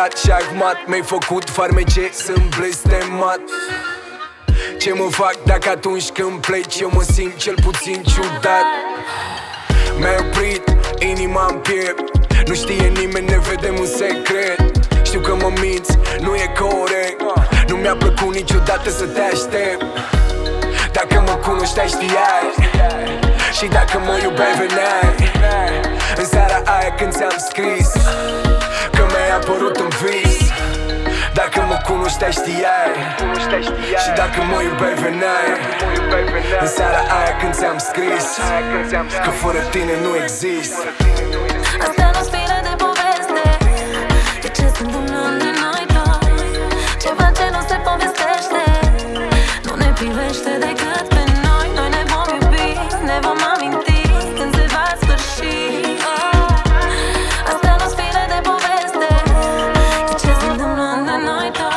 jucat șahmat, mi-ai făcut farmece, sunt blestemat. Ce mă fac dacă atunci când pleci eu mă simt cel puțin ciudat? Mi-ai oprit inima în piept, nu știe nimeni, ne vedem în secret. Știu că mă minți, nu e corect, nu mi-a plăcut niciodată să te aștept. Dacă mă cunoșteai știai, și dacă mă iubeai veneai în seara aia când ți-am scris că mi-ai apărut în vis. Dacă mă cunoșteai știai, și dacă mă iubeai veneai în seara aia când ți-am scris că fără tine nu exist. Asta nu-s fire de poveste, e ce se întâmplă între noi doi. Ceva ce nu se povestește, nu ne privește decât pe noi. Noi ne vom iubi, ne vom aminti când se va sfârși. Asta nu-s fire de poveste, e ce se întâmplă între noi doi.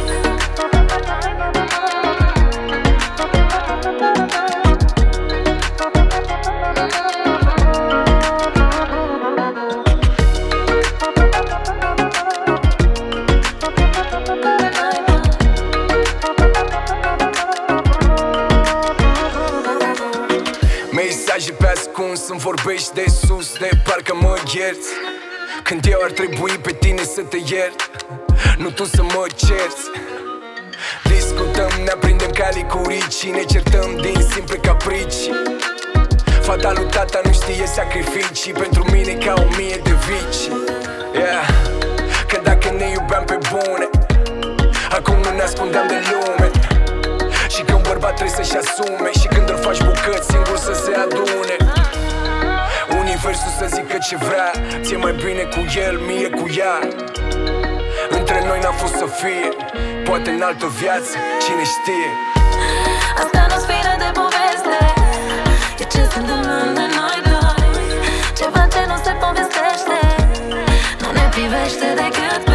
Mesaje pe ascuns, îmi vorbești de sus, de parcă mă ierți, când eu ar trebui pe tine să te iert, nu tu să mă cerți. Discutăm, ne aprindem ca licurici, ne certăm din simple caprici. Fata lui tata nu știe sacrificii, pentru mine ca 1000 de vici. Yeah. Că dacă ne iubeam pe bune, acum nu ne ascundeam de lume. Și când bărbat trebuie să-și asume, și când îl faci bucăți singur să se adune. Universul să zică ce vrea, ție mai bine cu el, mie cu ea. Între noi n-a fost să fie, poate în altă viață, cine știe. Asta nu-s fire de poveste, e ce se întâmplă între noi doi. Ceva ce nu se povestește, nu ne privește decât pe